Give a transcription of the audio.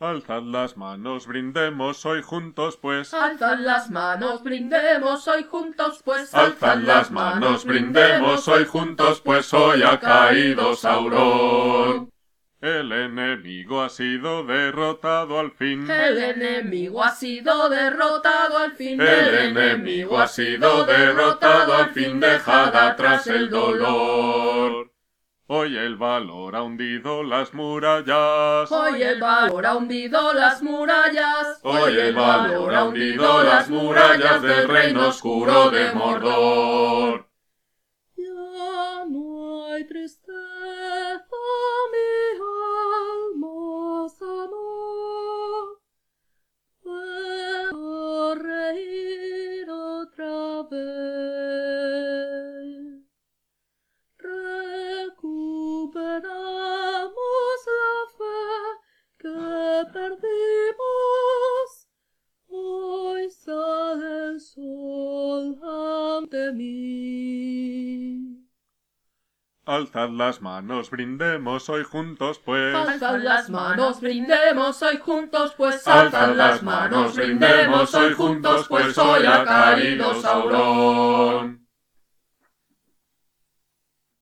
Alzad las manos, brindemos hoy juntos, pues. Alzad las manos, brindemos hoy juntos, pues. Alzad las manos, brindemos hoy juntos, pues hoy ha caído Sauron. El enemigo ha sido derrotado al fin. El enemigo ha sido derrotado al fin. El enemigo ha sido derrotado al fin. Dejad atrás el dolor. Hoy el valor ha hundido las murallas. Hoy el valor ha hundido las murallas. Hoy el valor ha hundido las murallas del reino oscuro de Mordor. Ya no hay tristeza, mi alma sanó. Puedo reír otra vez. Recuperamos la fe que perdimos. Hoy sale el sol ante mí. Alzad las manos, brindemos hoy juntos, pues. Alzad las manos, brindemos hoy juntos, pues. Alzad las manos, brindemos hoy juntos, pues hoy ha caído Sauron.